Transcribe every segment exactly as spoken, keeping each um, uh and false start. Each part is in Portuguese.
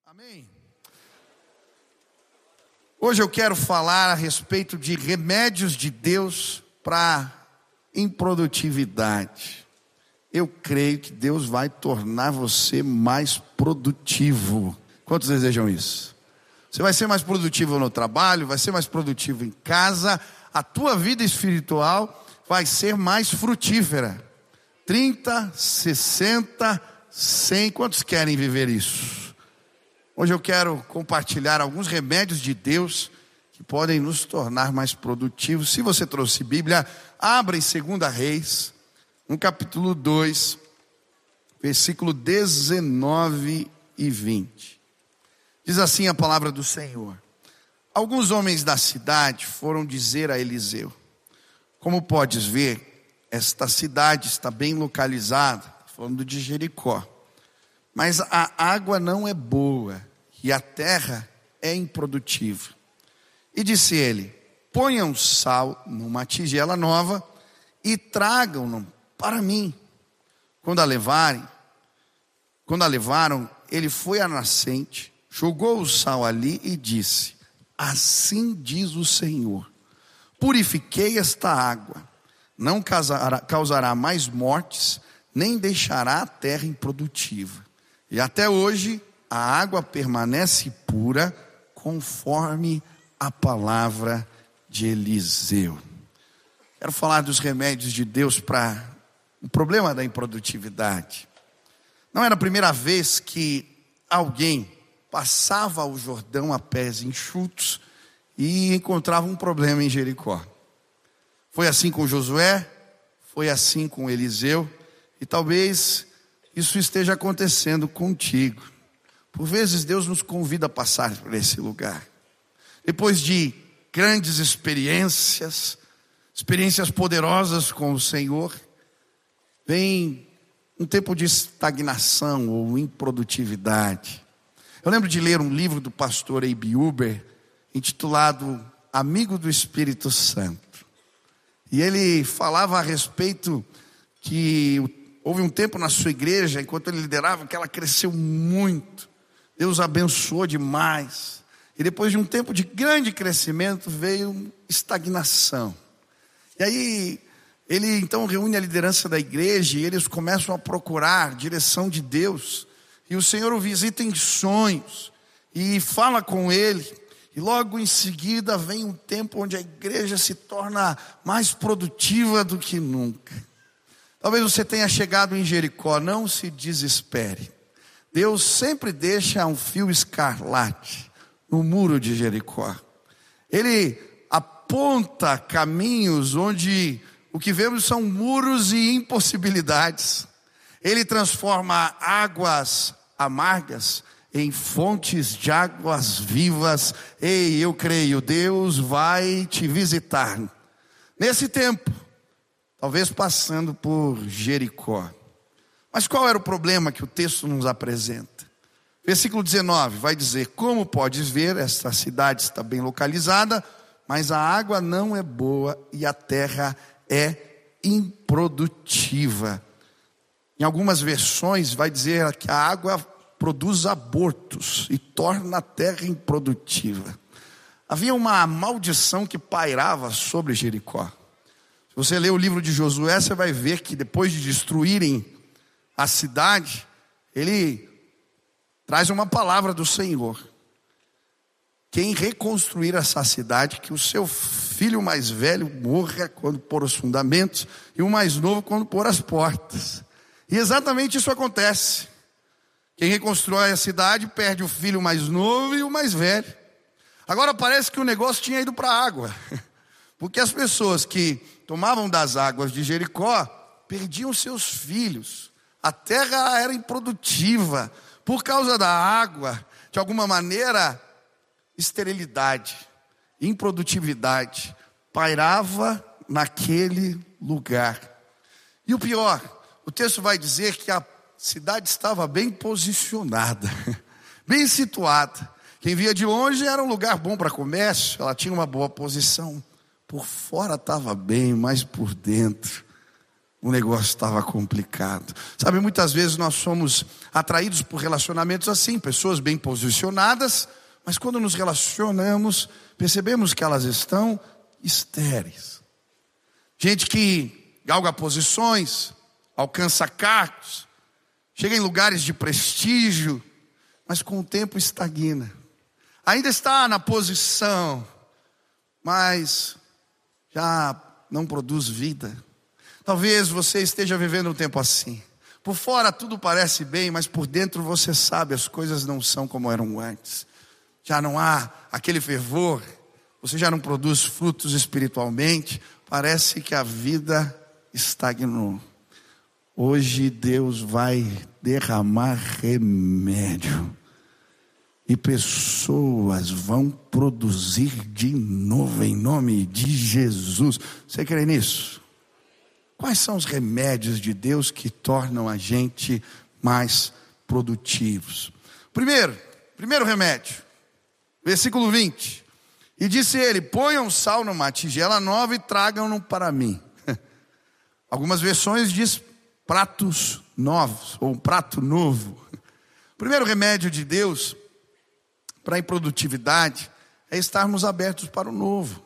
Amém? Hoje eu quero falar a respeito de remédios de Deus para improdutividade. Eu creio que Deus vai tornar você mais produtivo. Quantos desejam isso? Você vai ser mais produtivo no trabalho, vai ser mais produtivo em casa, a tua vida espiritual vai ser mais frutífera. trinta, sessenta, cem, quantos querem viver isso? Hoje eu quero compartilhar alguns remédios de Deus que podem nos tornar mais produtivos. Se você trouxe Bíblia, abra em Segunda Reis, no capítulo dois, versículo dezenove e vinte. Diz assim a palavra do Senhor: alguns homens da cidade foram dizer a Eliseu: como podes ver, esta cidade está bem localizada, falando de Jericó, mas a água não é boa e a terra é improdutiva. E disse ele: ponham sal numa tigela nova e tragam-no para mim. Quando a levarem, quando a levaram, ele foi à nascente, jogou o sal ali e disse: assim diz o Senhor, purifiquei esta água, não causará, causará mais mortes, nem deixará a terra improdutiva. E até hoje a água permanece pura, conforme a palavra de Eliseu. Quero falar dos remédios de Deus para o problema da improdutividade. Não era a primeira vez que alguém passava o Jordão a pés enxutos e encontrava um problema em Jericó. Foi assim com Josué, foi assim com Eliseu, e talvez isso esteja acontecendo contigo. Por vezes Deus nos convida a passar por esse lugar. Depois de grandes experiências, experiências poderosas com o Senhor, vem um tempo de estagnação ou improdutividade. Eu lembro de ler um livro do pastor A B Uber, intitulado Amigo do Espírito Santo. E ele falava a respeito que houve um tempo na sua igreja, enquanto ele liderava, que ela cresceu muito. Deus abençoou demais. E depois de um tempo de grande crescimento, veio estagnação. E aí, ele então reúne a liderança da igreja e eles começam a procurar direção de Deus. E o Senhor o visita em sonhos e fala com ele. E logo em seguida vem um tempo onde a igreja se torna mais produtiva do que nunca. Talvez você tenha chegado em Jericó, não se desespere. Deus sempre deixa um fio escarlate no muro de Jericó. Ele aponta caminhos onde o que vemos são muros e impossibilidades. Ele transforma águas amargas em fontes de águas vivas. Ei, eu creio, Deus vai te visitar nesse tempo, talvez passando por Jericó. Mas qual era o problema que o texto nos apresenta? Versículo dezenove vai dizer: como podes ver, esta cidade está bem localizada, mas a água não é boa e a terra é improdutiva. Em algumas versões vai dizer que a água produz abortos e torna a terra improdutiva. Havia uma maldição que pairava sobre Jericó. Se você ler o livro de Josué, você vai ver que depois de destruírem a cidade, ele traz uma palavra do Senhor: quem reconstruir essa cidade, que o seu filho mais velho morra quando pôr os fundamentos, e o mais novo quando pôr as portas. E exatamente isso acontece. Quem reconstrói a cidade perde o filho mais novo e o mais velho. Agora parece que o negócio tinha ido para a água, porque as pessoas que tomavam das águas de Jericó perdiam seus filhos. A terra era improdutiva por causa da água. De alguma maneira, esterilidade, improdutividade pairava naquele lugar. E o pior, o texto vai dizer que a cidade estava bem posicionada, bem situada. Quem via de longe era um lugar bom para comércio, ela tinha uma boa posição. Por fora estava bem, mas por dentro o negócio estava complicado. Sabe, muitas vezes nós somos atraídos por relacionamentos assim, pessoas bem posicionadas, mas quando nos relacionamos, percebemos que elas estão estéreis. Gente que galga posições, alcança cargos, chega em lugares de prestígio, mas com o tempo estagna. Ainda está na posição, mas já não produz vida. Talvez você esteja vivendo um tempo assim. Por fora tudo parece bem, mas por dentro você sabe, as coisas não são como eram antes. Já não há aquele fervor, você já não produz frutos espiritualmente, parece que a vida estagnou. Hoje Deus vai derramar remédio e pessoas vão produzir de novo em nome de Jesus. Você crê nisso? Quais são os remédios de Deus que tornam a gente mais produtivos? Primeiro, primeiro remédio, versículo vinte. E disse ele: ponham sal numa tigela nova e tragam-no para mim. Algumas versões diz pratos novos, ou um prato novo. O primeiro remédio de Deus para a improdutividade é estarmos abertos para o novo.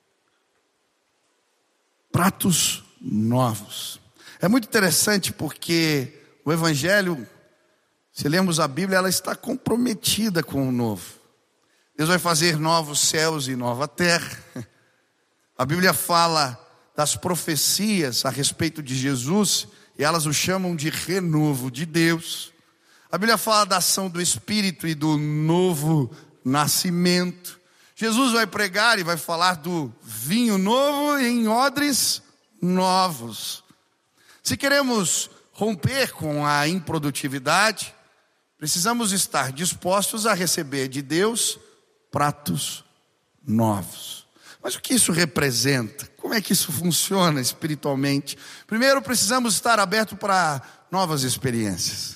Pratos novos. É muito interessante porque o Evangelho, se lemos a Bíblia, ela está comprometida com o novo. Deus vai fazer novos céus e nova terra. A Bíblia fala das profecias a respeito de Jesus, e elas o chamam de renovo de Deus. A Bíblia fala da ação do Espírito e do novo nascimento. Jesus vai pregar e vai falar do vinho novo em odres novos. Se queremos romper com a improdutividade, precisamos estar dispostos a receber de Deus pratos novos. Mas o que isso representa? Como é que isso funciona espiritualmente? Primeiro, precisamos estar abertos para novas experiências.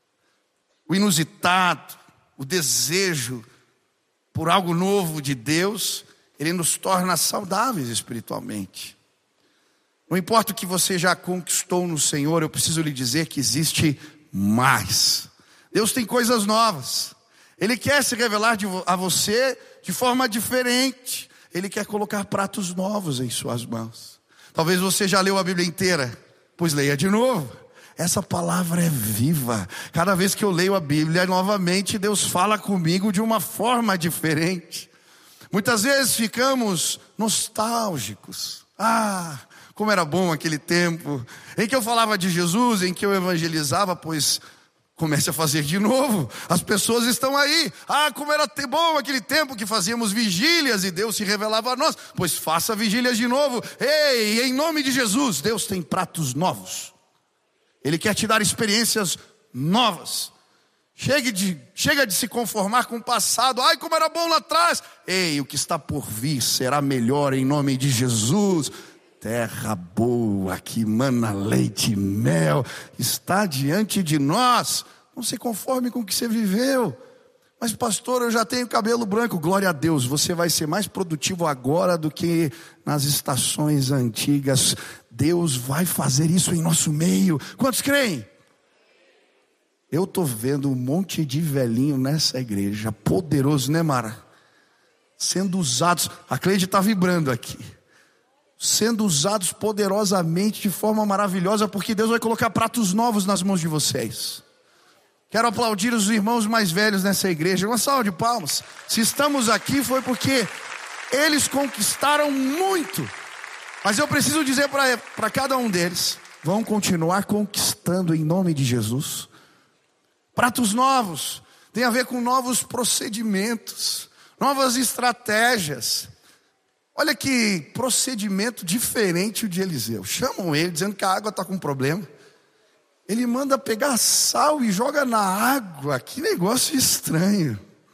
O inusitado, o desejo por algo novo de Deus, ele nos torna saudáveis espiritualmente. Não importa o que você já conquistou no Senhor, eu preciso lhe dizer que existe mais. Deus tem coisas novas. Ele quer se revelar de, a você de forma diferente. Ele quer colocar pratos novos em suas mãos. Talvez você já leu a Bíblia inteira, pois leia de novo. Essa palavra é viva. Cada vez que eu leio a Bíblia novamente, Deus fala comigo de uma forma diferente. Muitas vezes ficamos nostálgicos. Ah, como era bom aquele tempo em que eu falava de Jesus, em que eu evangelizava, pois comece a fazer de novo. As pessoas estão aí. Ah, como era bom aquele tempo que fazíamos vigílias e Deus se revelava a nós. Pois faça vigílias de novo. Ei, em nome de Jesus, Deus tem pratos novos. Ele quer te dar experiências novas. Chega de, chega de se conformar com o passado. Ai, como era bom lá atrás. Ei, o que está por vir será melhor em nome de Jesus. Terra boa, que mana leite e mel, está diante de nós. Não se conforme com o que você viveu. Mas pastor, eu já tenho cabelo branco. Glória a Deus, você vai ser mais produtivo agora do que nas estações antigas. Deus vai fazer isso em nosso meio. Quantos creem? Eu estou vendo um monte de velhinho nessa igreja. Poderoso, né, Mara? Sendo usados. A Cleide está vibrando aqui. Sendo usados poderosamente, de forma maravilhosa, porque Deus vai colocar pratos novos nas mãos de vocês. Quero aplaudir os irmãos mais velhos nessa igreja. Uma salva de palmas. Se estamos aqui foi porque eles conquistaram muito. Mas eu preciso dizer para cada um deles: vão continuar conquistando em nome de Jesus. Pratos novos tem a ver com novos procedimentos, novas estratégias. Olha que procedimento diferente o de Eliseu. Chamam ele dizendo que a água está com problema. Ele manda pegar sal e joga na água. Que negócio estranho.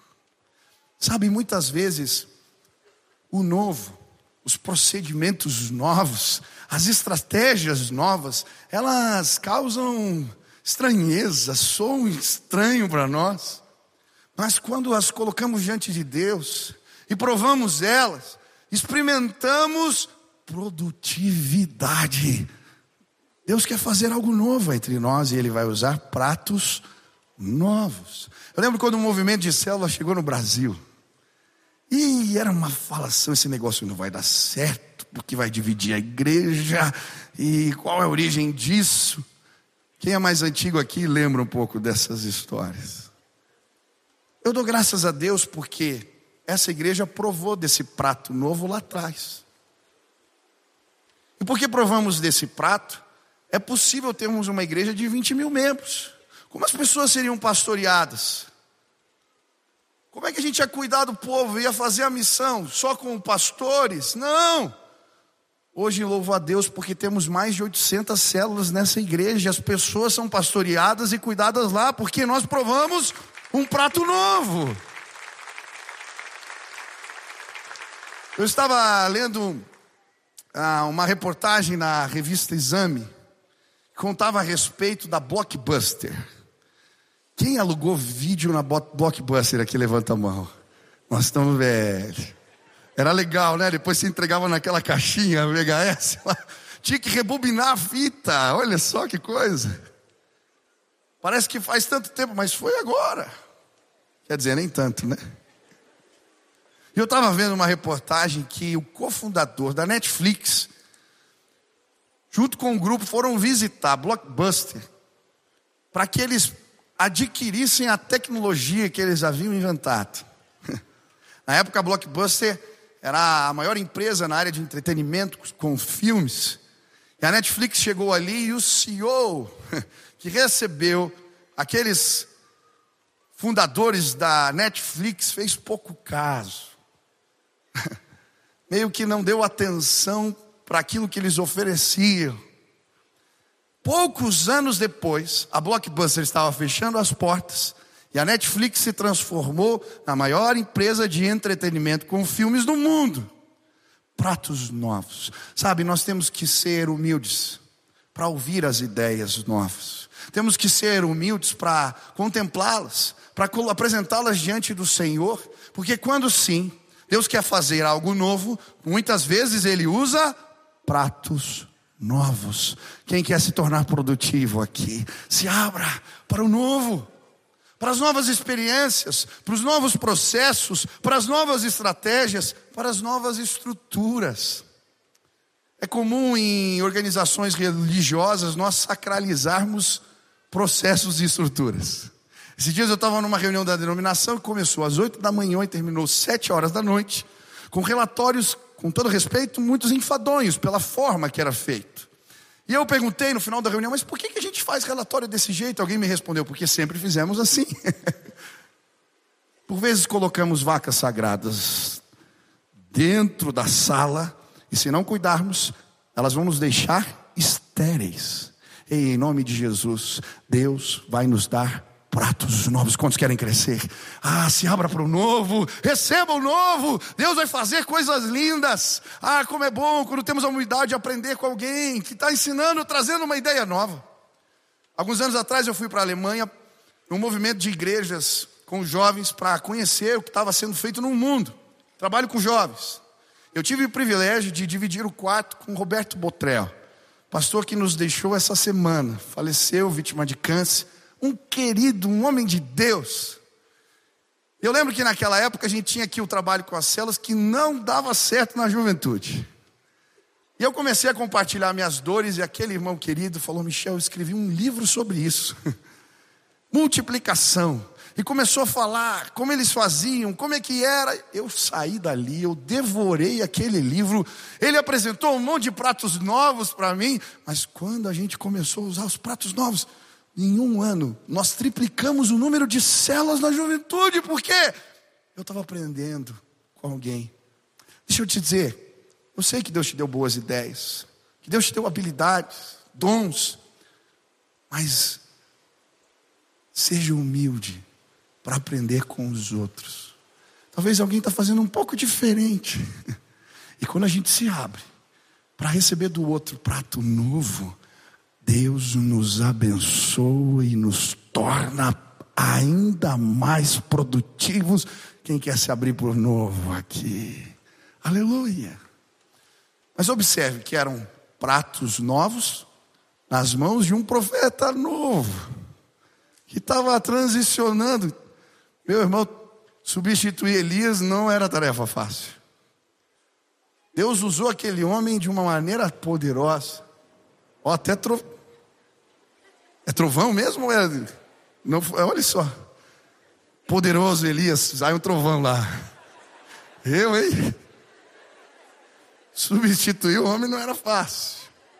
Sabe, muitas vezes o novo, os procedimentos novos, as estratégias novas, elas causam estranheza, soam estranho para nós. Mas quando as colocamos diante de Deus e provamos elas, experimentamos produtividade. Deus quer fazer algo novo entre nós e Ele vai usar pratos novos. Eu lembro quando o movimento de célula chegou no Brasil. E era uma falação, esse negócio não vai dar certo, porque vai dividir a igreja. E qual é a origem disso? Quem é mais antigo aqui lembra um pouco dessas histórias. Eu dou graças a Deus porque essa igreja provou desse prato novo lá atrás. E porque provamos desse prato, é possível termos uma igreja de vinte mil membros. Como as pessoas seriam pastoreadas? Como é que a gente ia cuidar do povo? Ia fazer a missão só com pastores? Não! Hoje louvo a Deus porque temos mais de oitocentas células nessa igreja. As pessoas são pastoreadas e cuidadas lá porque nós provamos um prato novo. Eu estava lendo ah, uma reportagem na revista Exame que contava a respeito da Blockbuster. Quem alugou vídeo na Blockbuster aqui? Levanta a mão. Nós estamos velhos. Era legal, né? Depois se entregava naquela caixinha V H S lá. Tinha que rebobinar a fita. Olha só que coisa. Parece que faz tanto tempo, mas foi agora. Quer dizer, nem tanto, né? E eu estava vendo uma reportagem que o cofundador da Netflix, junto com um grupo, foram visitar a Blockbuster para que eles adquirissem a tecnologia que eles haviam inventado. Na época a Blockbuster era a maior empresa na área de entretenimento com filmes. E a Netflix chegou ali e o C E O que recebeu aqueles fundadores da Netflix fez pouco caso. Meio que não deu atenção para aquilo que eles ofereciam. Poucos anos depois, a Blockbuster estava fechando as portas e a Netflix se transformou na maior empresa de entretenimento com filmes do mundo. Pratos novos. Sabe, nós temos que ser humildes para ouvir as ideias novas. Temos que ser humildes para contemplá-las, para apresentá-las diante do Senhor, porque quando sim, Deus quer fazer algo novo, muitas vezes Ele usa pratos novos. Quem quer se tornar produtivo aqui, se abra para o novo, para as novas experiências, para os novos processos, para as novas estratégias, para as novas estruturas. É comum em organizações religiosas nós sacralizarmos processos e estruturas. Esses dias eu estava numa reunião da denominação que começou às oito da manhã e terminou às sete horas da noite, com relatórios, com todo respeito, muitos enfadonhos pela forma que era feito. E eu perguntei no final da reunião, mas por que que a gente faz relatório desse jeito? Alguém me respondeu, porque sempre fizemos assim. Por vezes colocamos vacas sagradas dentro da sala, e se não cuidarmos, elas vão nos deixar estéreis. E em nome de Jesus, Deus vai nos dar pratos novos. Quantos querem crescer? Ah, se abra para o novo, receba o novo. Deus vai fazer coisas lindas. Ah, como é bom quando temos a humildade de aprender com alguém que está ensinando, trazendo uma ideia nova. Alguns anos atrás eu fui para a Alemanha, num movimento de igrejas com jovens, para conhecer o que estava sendo feito no mundo. Trabalho com jovens. Eu tive o privilégio de dividir o quarto com Roberto Botrel, pastor que nos deixou essa semana, faleceu vítima de câncer. Um querido, um homem de Deus. Eu lembro que naquela época a gente tinha aqui o trabalho com as células que não dava certo na juventude. E eu comecei a compartilhar minhas dores e aquele irmão querido falou, Michel, eu escrevi um livro sobre isso. Multiplicação. E começou a falar como eles faziam, como é que era. Eu saí dali, eu devorei aquele livro. Ele apresentou um monte de pratos novos para mim. Mas quando a gente começou a usar os pratos novos, em um ano, nós triplicamos o número de células na juventude. Por quê? Eu estava aprendendo com alguém. Deixa eu te dizer, eu sei que Deus te deu boas ideias, que Deus te deu habilidades, dons, mas seja humilde para aprender com os outros. Talvez alguém está fazendo um pouco diferente. E quando a gente se abre para receber do outro prato novo, Deus nos abençoa e nos torna ainda mais produtivos. Quem quer se abrir por novo aqui? Aleluia. Mas observe que eram pratos novos nas mãos de um profeta novo, que estava transicionando. Meu irmão, substituir Elias não era tarefa fácil. Deus usou aquele homem de uma maneira poderosa. Ó, até tro... É trovão mesmo? É... Não, olha só. Poderoso Elias, sai um trovão lá. Eu, hein? Substituir o homem não era fácil.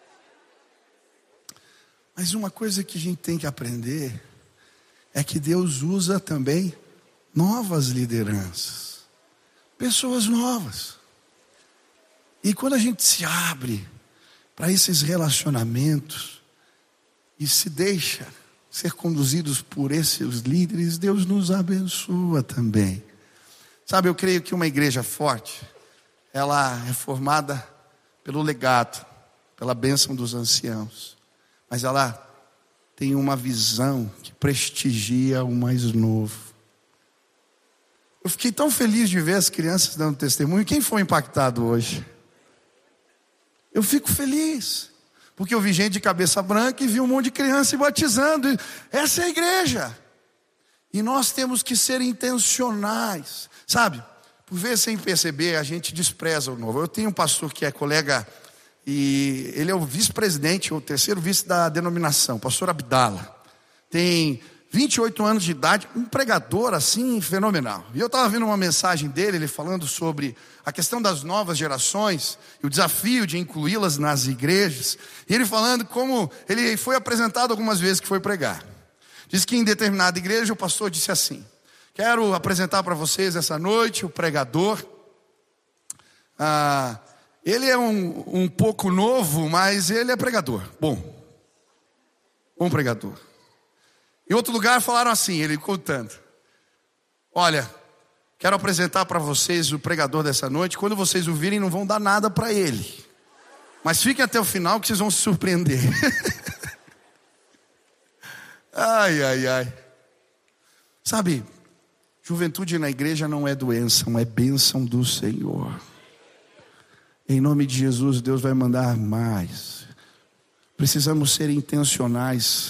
Mas uma coisa que a gente tem que aprender é que Deus usa também novas lideranças, pessoas novas. E quando a gente se abre para esses relacionamentos e se deixa ser conduzidos por esses líderes, Deus nos abençoa também. Sabe, eu creio que uma igreja forte, ela é formada pelo legado, pela bênção dos anciãos, mas ela tem uma visão que prestigia o mais novo. Eu fiquei tão feliz de ver as crianças dando testemunho. Quem foi impactado hoje? Eu fico feliz, porque eu vi gente de cabeça branca e vi um monte de criança se batizando. Essa é a igreja. E nós temos que ser intencionais. Sabe, por vezes sem perceber, a gente despreza o novo. Eu tenho um pastor que é colega, e ele é o vice-presidente, o terceiro vice da denominação, pastor Abdala. Tem vinte e oito anos de idade, um pregador assim fenomenal. E eu estava vendo uma mensagem dele, ele falando sobre a questão das novas gerações e o desafio de incluí-las nas igrejas. E ele falando como ele foi apresentado algumas vezes que foi pregar. Diz que em determinada igreja o pastor disse assim: quero apresentar para vocês essa noite o pregador. Ah, ele é um, um pouco novo, mas ele é pregador. Bom, bom pregador. Em outro lugar falaram assim, ele contando: olha, quero apresentar para vocês o pregador dessa noite. Quando vocês o virem, não vão dar nada para ele, mas fiquem até o final que vocês vão se surpreender. Ai, ai, ai. Sabe, juventude na igreja não é doença, é bênção do Senhor. Em nome de Jesus, Deus vai mandar mais. Precisamos ser intencionais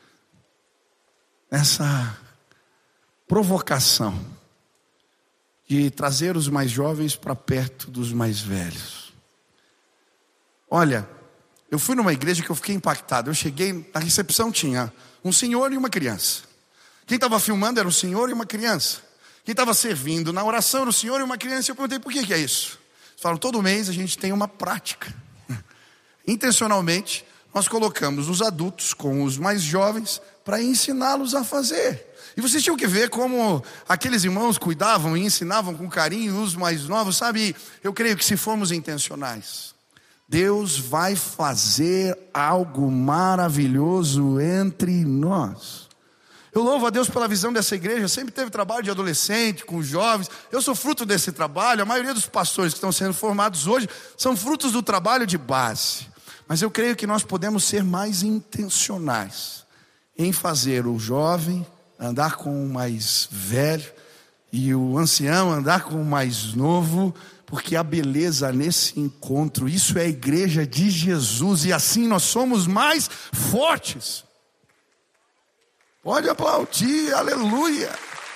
nessa provocação de trazer os mais jovens para perto dos mais velhos. Olha, eu fui numa igreja que eu fiquei impactado. Eu cheguei, na recepção tinha um senhor e uma criança. Quem estava filmando era um senhor e uma criança. Quem estava servindo na oração era um senhor e uma criança. Eu perguntei: por que que é isso? Eles falaram: todo mês a gente tem uma prática. Intencionalmente, nós colocamos os adultos com os mais jovens para ensiná-los a fazer. E vocês tinham que ver como aqueles irmãos cuidavam e ensinavam com carinho os mais novos. Sabe, eu creio que se formos intencionais, Deus vai fazer algo maravilhoso entre nós. Eu louvo a Deus pela visão dessa igreja. Sempre teve trabalho de adolescente, com jovens. Eu sou fruto desse trabalho. A maioria dos pastores que estão sendo formados hoje são frutos do trabalho de base. Mas eu creio que nós podemos ser mais intencionais em fazer o jovem andar com o mais velho e o ancião andar com o mais novo, porque a beleza nesse encontro, isso é a igreja de Jesus, e assim nós somos mais fortes. Pode aplaudir, aleluia.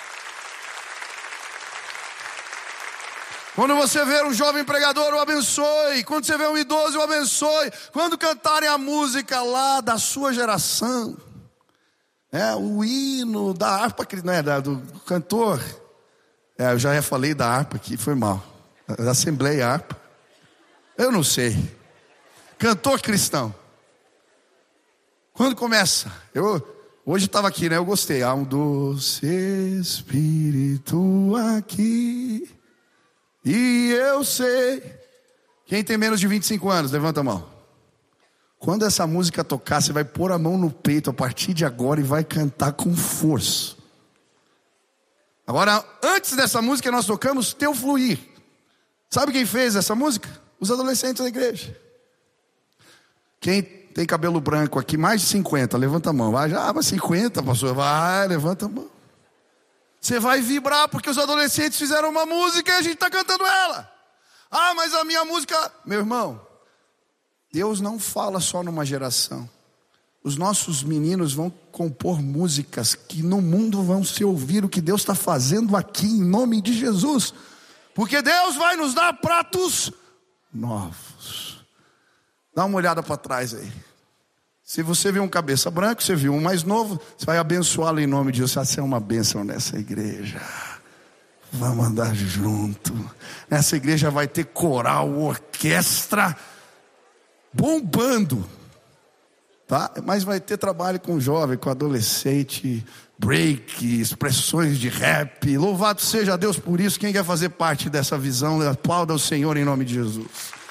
Quando você vê um jovem pregador, o abençoe. Quando você vê um idoso, o abençoe. Quando cantarem a música lá da sua geração, é, o hino da harpa, não é, da, do cantor, é, eu já falei da harpa aqui, foi mal, da Assembleia Harpa, eu não sei, cantor cristão, quando começa, eu hoje estava aqui, né? Eu gostei. Há um doce Espírito aqui, e eu sei. Quem tem menos de vinte e cinco anos, levanta a mão. Quando essa música tocar, você vai pôr a mão no peito a partir de agora e vai cantar com força. Agora, antes dessa música, nós tocamos Teu Fluir. Sabe quem fez essa música? Os adolescentes da igreja. Quem tem cabelo branco aqui, mais de cinquenta, levanta a mão. Vai, já, mas cinquenta, pastor, vai, levanta a mão. Você vai vibrar porque os adolescentes fizeram uma música e a gente está cantando ela. Ah, mas a minha música... Meu irmão, Deus não fala só numa geração. os nossos meninos vão compor músicas que no mundo vão se ouvir o que Deus está fazendo aqui, em nome de Jesus. Porque Deus vai nos dar pratos novos. Dá uma olhada para trás aí. Se você viu um cabeça branca, você viu um mais novo, você vai abençoá-lo em nome de Jesus. Você é uma bênção nessa igreja. Vamos andar junto. Nessa igreja vai ter coral, orquestra bombando. Tá? Mas vai ter trabalho com jovem, com adolescente, break, expressões de rap. Louvado seja Deus por isso. Quem quer fazer parte dessa visão, aplauda o Senhor em nome de Jesus.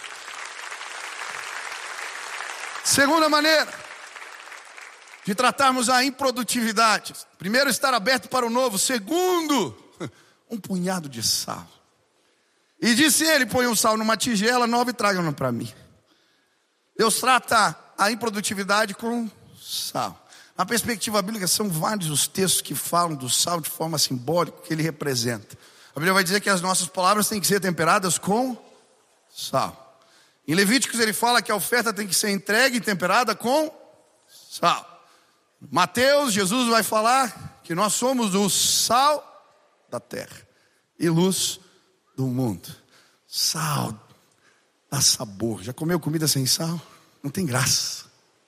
Segunda maneira de tratarmos a improdutividade: primeiro, estar aberto para o novo. Segundo, um punhado de sal. E disse ele: põe um sal numa tigela nova e tragam-no para mim. Deus trata a improdutividade com sal. Na perspectiva bíblica, são vários os textos que falam do sal de forma simbólica, que ele representa. A Bíblia vai dizer que as nossas palavras têm que ser temperadas com sal. Em Levíticos ele fala que a oferta tem que ser entregue e temperada com sal. Mateus, Jesus vai falar que nós somos o sal da terra e luz do mundo. Sal dá sabor. Já comeu comida sem sal? Não tem graça.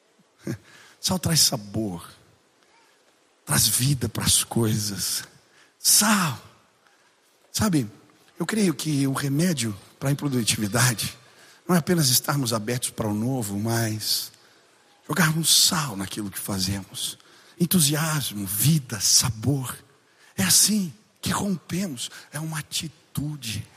Sal traz sabor, traz vida para as coisas. Sal. Sabe, eu creio que o remédio para a improdutividade não é apenas estarmos abertos para o novo, mas jogarmos sal naquilo que fazemos. Entusiasmo, vida, sabor. É assim que rompemos. É uma atitude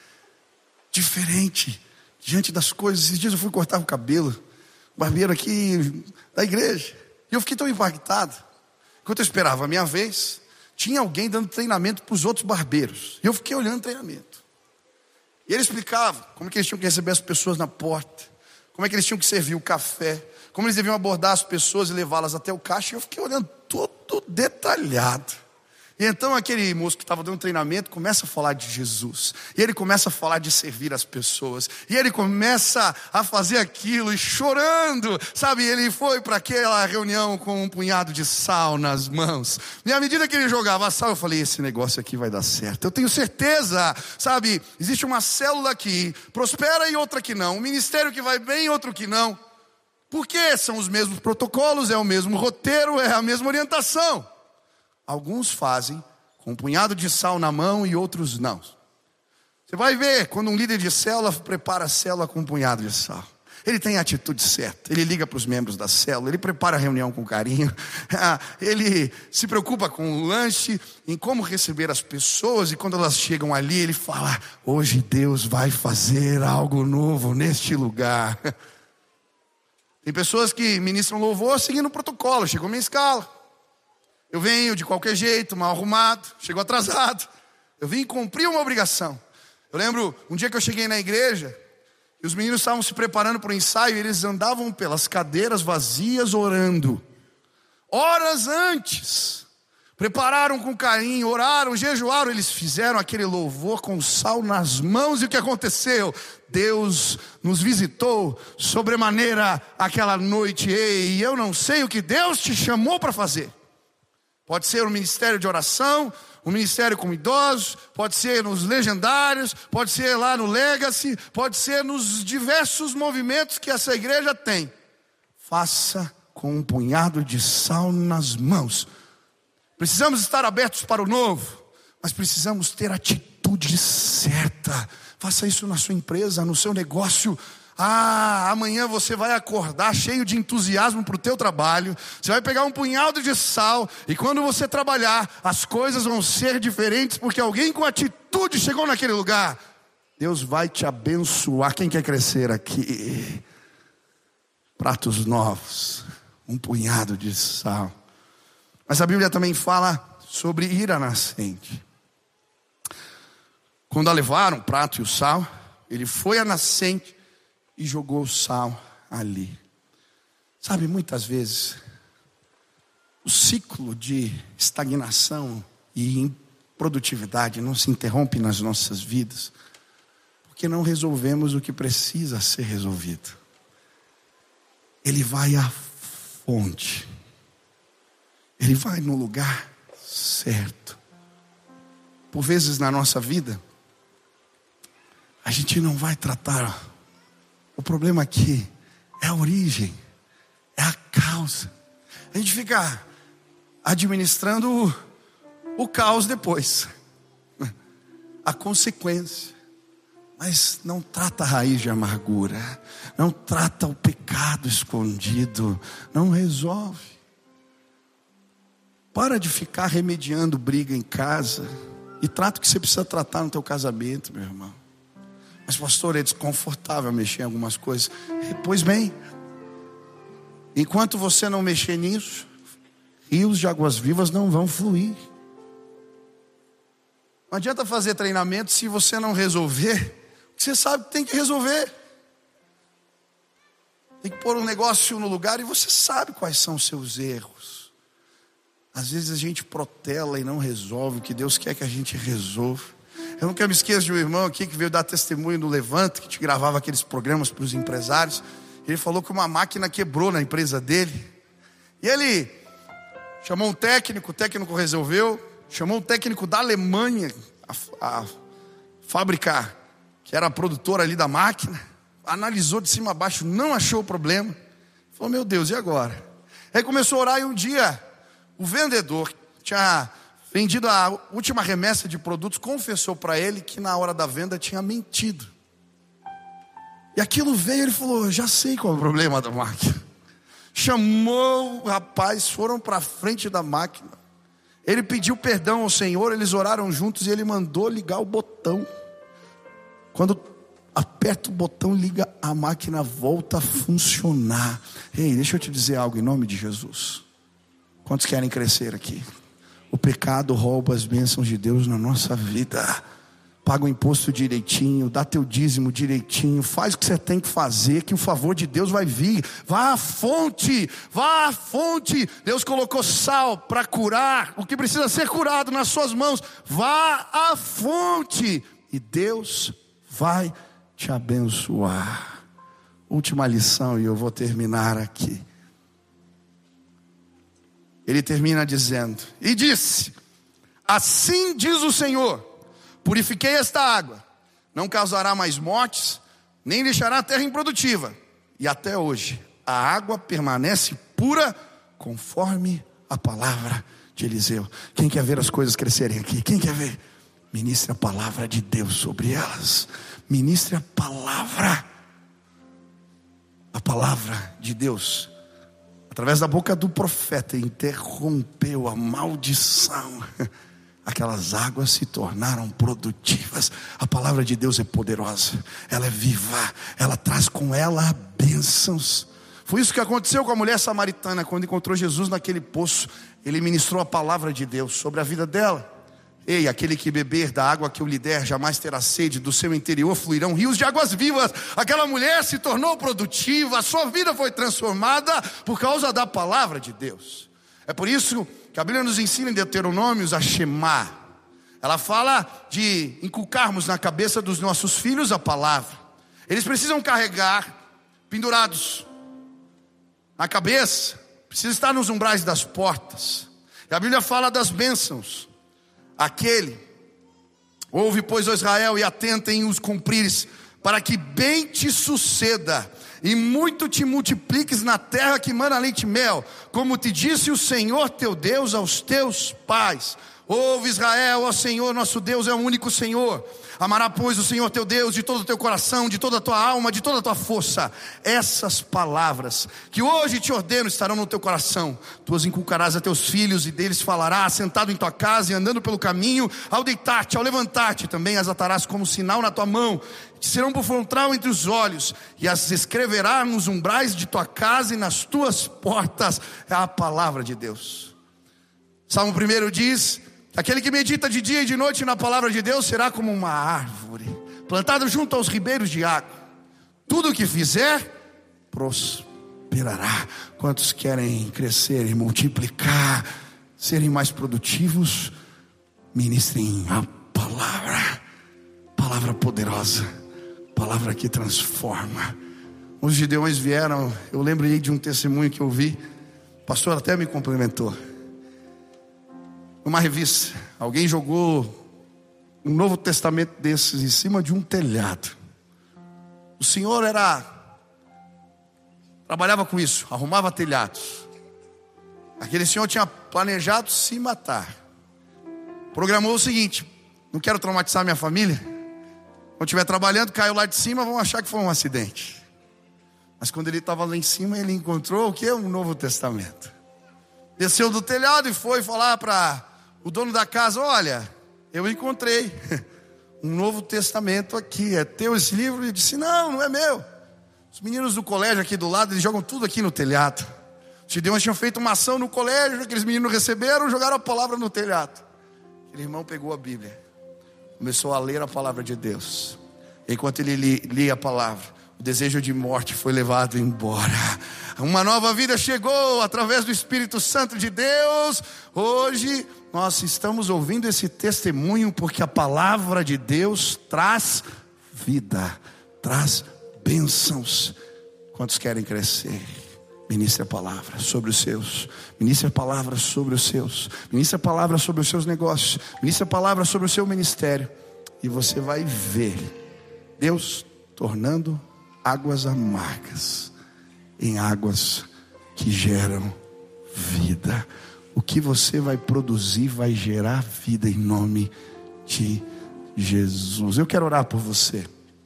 diferente diante das coisas. Esses dias eu fui cortar o cabelo, barbeiro aqui da igreja, e eu fiquei tão impactado. Enquanto eu esperava a minha vez, tinha alguém dando treinamento para os outros barbeiros, e eu fiquei olhando o treinamento. E ele explicava como que eles tinham que receber as pessoas na porta, como é que eles tinham que servir o café, como eles deviam abordar as pessoas e levá-las até o caixa. E eu fiquei olhando tudo detalhado. E então aquele moço que estava dando treinamento começa a falar de Jesus. E ele começa a falar de servir as pessoas. E ele começa a fazer aquilo e chorando. Sabe, ele foi para aquela reunião com um punhado de sal nas mãos. E à medida que ele jogava sal, eu falei: esse negócio aqui vai dar certo. Eu tenho certeza. Sabe, existe uma célula que prospera e outra que não. Um ministério que vai bem e outro que não. Porque são os mesmos protocolos, é o mesmo roteiro, é a mesma orientação. Alguns fazem com um punhado de sal na mão e outros não. Você vai ver quando um líder de célula prepara a célula com um punhado de sal. Ele tem a atitude certa, ele liga para os membros da célula, ele prepara a reunião com carinho, ele se preocupa com o lanche, em como receber as pessoas, e quando elas chegam ali, ele fala: hoje Deus vai fazer algo novo neste lugar. Tem pessoas que ministram louvor seguindo o protocolo. Chegou minha escala, eu venho de qualquer jeito, mal arrumado, chego atrasado. Eu vim cumprir uma obrigação. Eu lembro um dia que eu cheguei na igreja e os meninos estavam se preparando para o ensaio, e eles andavam pelas cadeiras vazias orando. Horas antes, prepararam com carinho, oraram, jejuaram. Eles fizeram aquele louvor com sal nas mãos. E o que aconteceu? Deus nos visitou sobremaneira aquela noite. Ei, eu não sei o que Deus te chamou para fazer. Pode ser um ministério de oração, um ministério com idosos, pode ser nos legendários, pode ser lá no Legacy, pode ser nos diversos movimentos que essa igreja tem. Faça com um punhado de sal nas mãos. Precisamos estar abertos para o novo, mas precisamos ter a atitude certa. Faça isso na sua empresa, no seu negócio. Ah, amanhã você vai acordar cheio de entusiasmo para o teu trabalho. Você vai pegar um punhado de sal, e quando você trabalhar, as coisas vão ser diferentes, porque alguém com atitude chegou naquele lugar. Deus vai te abençoar. Quem quer crescer aqui? Pratos novos, um punhado de sal. Mas a Bíblia também fala sobre ir à nascente. Quando a levaram o prato e o sal, ele foi à nascente e jogou o sal ali. Sabe, muitas vezes o ciclo de estagnação e improdutividade não se interrompe nas nossas vidas, porque não resolvemos o que precisa ser resolvido. Ele vai a fonte. Ele vai no lugar certo. Por vezes na nossa vida, a gente não vai tratar. O problema aqui é a origem, é a causa. A gente fica administrando o, o caos depois, a consequência. Mas não trata a raiz de amargura, não trata o pecado escondido, não resolve. Para de ficar remediando briga em casa e trata o que você precisa tratar no teu casamento, meu irmão. Mas pastor, é desconfortável mexer em algumas coisas. Pois bem, enquanto você não mexer nisso, rios de águas vivas não vão fluir. Não adianta fazer treinamento se você não resolver o que você sabe que tem que resolver. Tem que pôr um negócio no lugar e você sabe quais são os seus erros. Às vezes a gente protela e não resolve o que Deus quer que a gente resolva. Eu nunca me esqueço de um irmão aqui que veio dar testemunho no Levante, que te gravava aqueles programas para os empresários. Ele falou que uma máquina quebrou na empresa dele. E ele chamou um técnico, o técnico resolveu. Chamou um técnico da Alemanha a, a fabricar, que era a produtora ali da máquina. Analisou de cima a baixo, não achou o problema. Falou, meu Deus, e agora? Aí começou a orar e um dia o vendedor tinha vendido a última remessa de produtos, confessou para ele que na hora da venda tinha mentido. E aquilo veio, ele falou, já sei qual é o problema da máquina. Chamou o rapaz, foram para frente da máquina. Ele pediu perdão ao Senhor, eles oraram juntos e ele mandou ligar o botão. Quando aperta o botão, liga, a máquina volta a funcionar. Ei, deixa eu te dizer algo em nome de Jesus. Quantos querem crescer aqui? O pecado rouba as bênçãos de Deus na nossa vida. Paga o imposto direitinho, dá teu dízimo direitinho, faz o que você tem que fazer, que o favor de Deus vai vir. Vá à fonte, vá à fonte. Deus colocou sal para curar o que precisa ser curado nas suas mãos. Vá à fonte e Deus vai te abençoar. Última lição e eu vou terminar aqui. Ele termina dizendo, e disse, assim diz o Senhor, purifiquei esta água, não causará mais mortes, nem deixará a terra improdutiva. E até hoje, a água permanece pura, conforme a palavra de Eliseu. Quem quer ver as coisas crescerem aqui? Quem quer ver? Ministre a palavra de Deus sobre elas. Ministre a palavra. A palavra de Deus, através da boca do profeta, interrompeu a maldição. Aquelas águas se tornaram produtivas. A palavra de Deus é poderosa, ela é viva, ela traz com ela bênçãos. Foi isso que aconteceu com a mulher samaritana, quando encontrou Jesus naquele poço. Ele ministrou a palavra de Deus sobre a vida dela. Ei, aquele que beber da água que eu lhe der jamais terá sede, do seu interior fluirão rios de águas vivas. Aquela mulher se tornou produtiva, a sua vida foi transformada por causa da palavra de Deus. É por isso que a Bíblia nos ensina em Deuteronômios a Shema. Ela fala de inculcarmos na cabeça dos nossos filhos a palavra. Eles precisam carregar pendurados na cabeça, precisam estar nos umbrais das portas. E a Bíblia fala das bênçãos. Aquele, ouve pois, ó Israel, e atenta em os cumprires, para que bem te suceda, e muito te multipliques na terra que mana leite e mel, como te disse o Senhor teu Deus aos teus pais. Ouve Israel, ó Senhor nosso Deus é o único Senhor. Amará pois o Senhor teu Deus de todo o teu coração, de toda a tua alma, de toda a tua força. Essas palavras que hoje te ordeno estarão no teu coração. Tu as inculcarás a teus filhos, e deles falarás sentado em tua casa e andando pelo caminho, ao deitar-te, ao levantar-te. Também as atarás como sinal na tua mão, te serão por frontal entre os olhos, e as escreverás nos umbrais de tua casa e nas tuas portas. É a palavra de Deus. Salmo primeiro diz: aquele que medita de dia e de noite na palavra de Deus será como uma árvore plantada junto aos ribeiros de água. Tudo o que fizer prosperará. Quantos querem crescer e multiplicar, serem mais produtivos? Ministrem a palavra. Palavra poderosa, palavra que transforma. Os gideões vieram, eu lembrei de um testemunho que eu vi. O pastor até me cumprimentou. Numa revista, alguém jogou um Novo Testamento desses em cima de um telhado. O senhor era trabalhava com isso, arrumava telhados. Aquele senhor tinha planejado se matar. Programou o seguinte: não quero traumatizar minha família. Quando estiver trabalhando, caiu lá de cima, vão achar que foi um acidente. Mas quando ele estava lá em cima, ele encontrou o que? Um Novo Testamento. Desceu do telhado e foi falar para o dono da casa: olha, eu encontrei um Novo Testamento aqui, é teu esse livro? Ele disse: não, não é meu. Os meninos do colégio aqui do lado, eles jogam tudo aqui no telhado. Os Gideões tinham feito uma ação no colégio, aqueles meninos receberam, jogaram a palavra no telhado. Aquele irmão pegou a Bíblia, começou a ler a palavra de Deus. Enquanto ele lia a palavra, o desejo de morte foi levado embora. Uma nova vida chegou através do Espírito Santo de Deus. Hoje nós estamos ouvindo esse testemunho porque a palavra de Deus traz vida, traz bênçãos. Quantos querem crescer? Ministre a palavra sobre os seus. Ministre a palavra sobre os seus. Ministre a palavra sobre os seus negócios. Ministre a palavra sobre o seu ministério. E você vai ver Deus tornando águas amargas em águas que geram vida. O que você vai produzir vai gerar vida em nome de Jesus. Eu quero orar por você.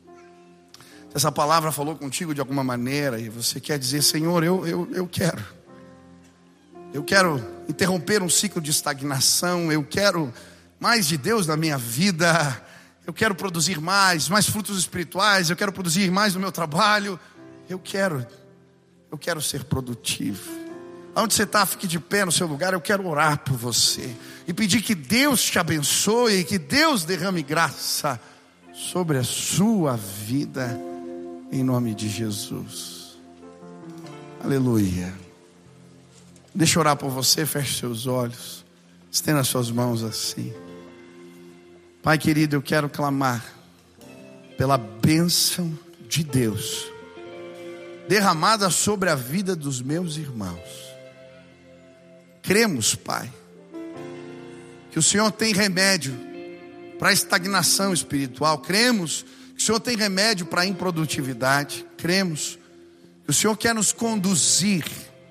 Se essa palavra falou contigo de alguma maneira e você quer dizer: Senhor, eu, eu, eu quero Eu quero interromper um ciclo de estagnação. Eu quero mais de Deus na minha vida. Eu quero produzir mais, mais frutos espirituais. Eu quero produzir mais no meu trabalho. Eu quero Eu quero ser produtivo. Aonde você está, fique de pé no seu lugar. Eu quero orar por você e pedir que Deus te abençoe, que Deus derrame graça sobre a sua vida, em nome de Jesus. Aleluia. Deixa eu orar por você. Feche seus olhos, estenda as suas mãos assim. Pai querido, eu quero clamar pela bênção de Deus derramada sobre a vida dos meus irmãos. Cremos, Pai, que o Senhor tem remédio para a estagnação espiritual. Cremos que o Senhor tem remédio para a improdutividade. Cremos que o Senhor quer nos conduzir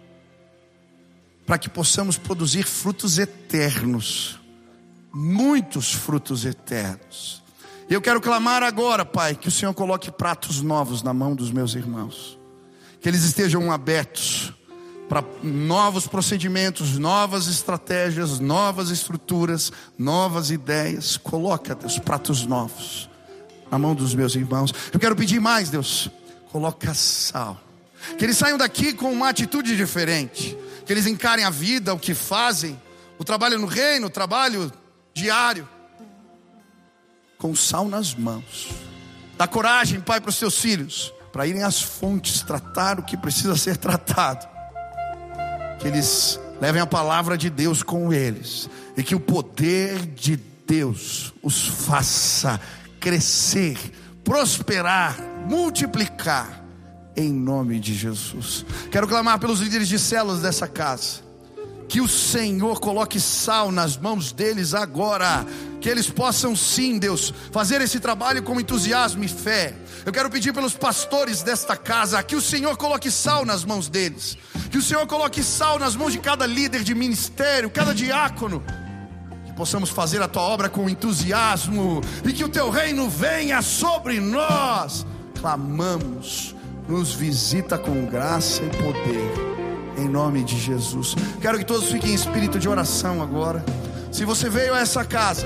para que possamos produzir frutos eternos, muitos frutos eternos. Eu quero clamar agora, Pai, que o Senhor coloque pratos novos na mão dos meus irmãos, que eles estejam abertos para novos procedimentos, novas estratégias, novas estruturas, novas ideias. Coloca, Deus, pratos novos na mão dos meus irmãos. Eu quero pedir mais, Deus, coloca sal, que eles saiam daqui com uma atitude diferente, que eles encarem a vida, o que fazem, o trabalho no reino, o trabalho diário, com sal nas mãos. Dá coragem, Pai, para os teus filhos, para irem às fontes, tratar o que precisa ser tratado. Que eles levem a palavra de Deus com eles, e que o poder de Deus os faça crescer, prosperar, multiplicar, em nome de Jesus. Quero clamar pelos líderes de células dessa casa, que o Senhor coloque sal nas mãos deles agora, que eles possam sim, Deus, fazer esse trabalho com entusiasmo e fé. Eu quero pedir pelos pastores desta casa, que o Senhor coloque sal nas mãos deles, que o Senhor coloque sal nas mãos de cada líder de ministério, cada diácono, que possamos fazer a tua obra com entusiasmo, e que o teu reino venha sobre nós. Clamamos, nos visita com graça e poder, em nome de Jesus. Quero que todos fiquem em espírito de oração agora. Se você veio a essa casa,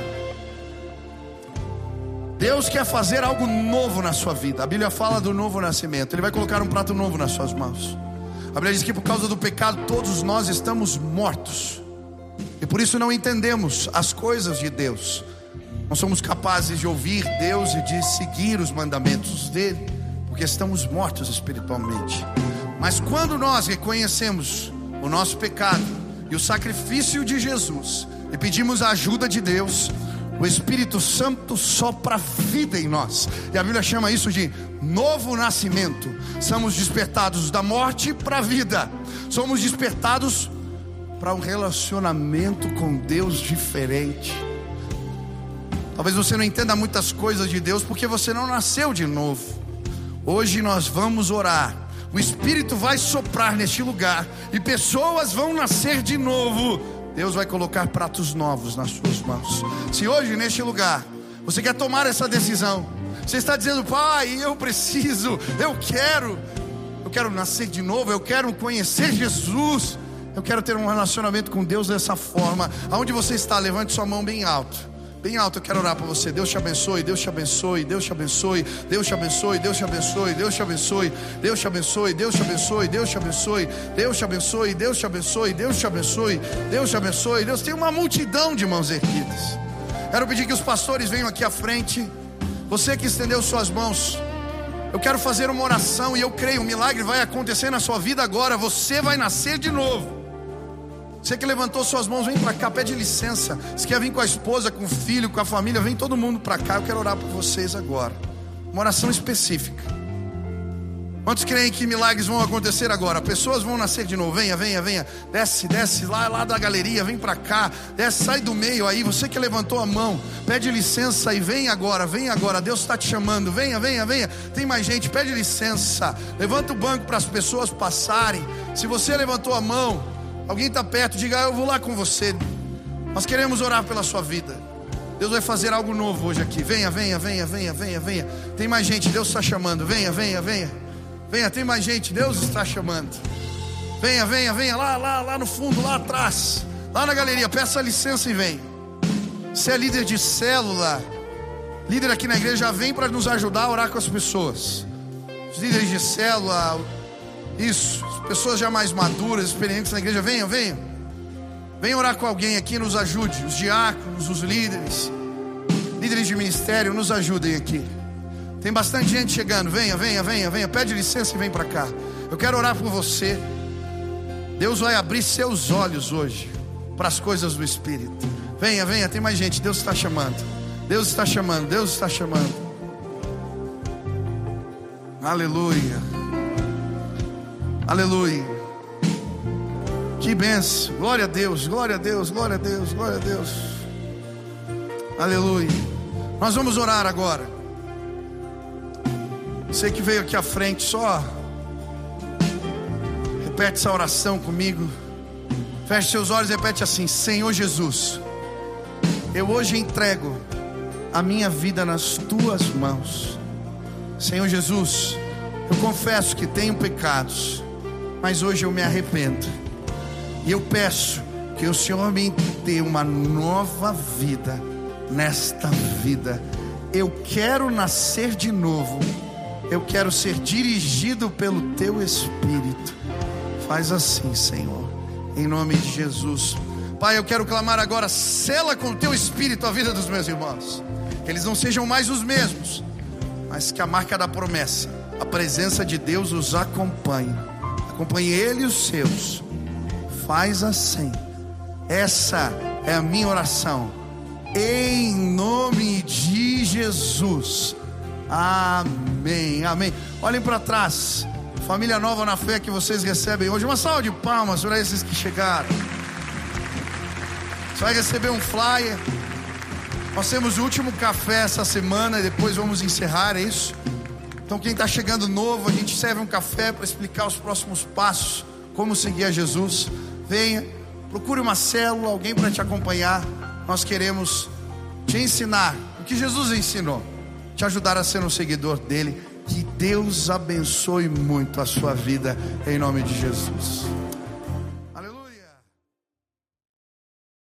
Deus quer fazer algo novo na sua vida. A Bíblia fala do novo nascimento. Ele vai colocar um prato novo nas suas mãos. A Bíblia diz que por causa do pecado todos nós estamos mortos, e por isso não entendemos as coisas de Deus. Não somos capazes de ouvir Deus e de seguir os mandamentos dele, porque estamos mortos espiritualmente. Mas quando nós reconhecemos o nosso pecado e o sacrifício de Jesus, e pedimos a ajuda de Deus, o Espírito Santo sopra vida em nós, e a Bíblia chama isso de novo nascimento. Somos despertados da morte para a vida, somos despertados para um relacionamento com Deus diferente. Talvez você não entenda muitas coisas de Deus porque você não nasceu de novo. Hoje nós vamos orar. O Espírito vai soprar neste lugar e pessoas vão nascer de novo. Deus vai colocar pratos novos nas suas mãos. Se hoje neste lugar você quer tomar essa decisão, você está dizendo: pai, eu preciso, eu quero, eu quero nascer de novo, eu quero conhecer Jesus, eu quero ter um relacionamento com Deus dessa forma. Aonde você está, levante sua mão bem alto. Bem alto, eu quero orar para você. Deus te abençoe, Deus te abençoe, Deus te abençoe, Deus te abençoe, Deus te abençoe, Deus te abençoe, Deus te abençoe, Deus te abençoe, Deus te abençoe, Deus te abençoe, Deus te abençoe, Deus te abençoe, Deus te abençoe. Deus tem uma multidão de mãos erguidas. Quero pedir que os pastores venham aqui à frente. Você que estendeu suas mãos, eu quero fazer uma oração e eu creio, um milagre vai acontecer na sua vida agora. Você vai nascer de novo. Você que levantou suas mãos, vem para cá, pede licença. Se quer vir com a esposa, com o filho, com a família, vem todo mundo para cá. Eu quero orar por vocês agora. Uma oração específica. Quantos creem que milagres vão acontecer agora? Pessoas vão nascer de novo. Venha, venha, venha. Desce, desce lá, lá da galeria, vem para cá. Desce, sai do meio aí. Você que levantou a mão, pede licença e vem agora, vem agora. Deus está te chamando. Venha, venha, venha. Tem mais gente, pede licença. Levanta o banco para as pessoas passarem. Se você levantou a mão, alguém está perto, diga: eu vou lá com você. Nós queremos orar pela sua vida. Deus vai fazer algo novo hoje aqui. Venha, venha, venha, venha, venha, venha. Tem mais gente, Deus está chamando. Venha, venha, venha. Venha, tem mais gente, Deus está chamando. Venha, venha, venha, lá, lá, lá no fundo, lá atrás, lá na galeria, peça licença e vem. Você é líder de célula, líder aqui na igreja, já vem para nos ajudar a orar com as pessoas. Os líderes de célula, isso, as pessoas já mais maduras, experientes na igreja, venham, venham. Venham orar com alguém aqui, nos ajude. Os diáconos, os líderes, líderes de ministério, nos ajudem aqui. Tem bastante gente chegando. Venha, venha, venha, venha. Pede licença e vem para cá. Eu quero orar por você. Deus vai abrir seus olhos hoje para as coisas do Espírito. Venha, venha, tem mais gente. Deus está chamando. Deus está chamando, Deus está chamando. Aleluia. Aleluia. Que bênção. Glória a Deus, glória a Deus, glória a Deus, glória a Deus. Aleluia. Nós vamos orar agora. Você que veio aqui à frente, só repete essa oração comigo. Feche seus olhos e repete assim: Senhor Jesus, eu hoje entrego a minha vida nas tuas mãos. Senhor Jesus, eu confesso que tenho pecados, mas hoje eu me arrependo. E eu peço que o Senhor me dê uma nova vida nesta vida. Eu quero nascer de novo. Eu quero ser dirigido pelo Teu Espírito. Faz assim, Senhor, em nome de Jesus. Pai, eu quero clamar agora: sela com o Teu Espírito a vida dos meus irmãos. Que eles não sejam mais os mesmos, mas que a marca da promessa, a presença de Deus os acompanhe. Acompanhe ele e os seus. Faz assim. Essa é a minha oração, em nome de Jesus. Amém, amém. Olhem para trás. Família nova na fé que vocês recebem hoje. Uma salva de palmas para esses que chegaram. Você vai receber um flyer. Nós temos o último café essa semana e depois vamos encerrar, é isso? Então quem está chegando novo, a gente serve um café para explicar os próximos passos, como seguir a Jesus. Venha, procure uma célula, alguém para te acompanhar. Nós queremos te ensinar o que Jesus ensinou, te ajudar a ser um seguidor dele. Que Deus abençoe muito a sua vida, em nome de Jesus.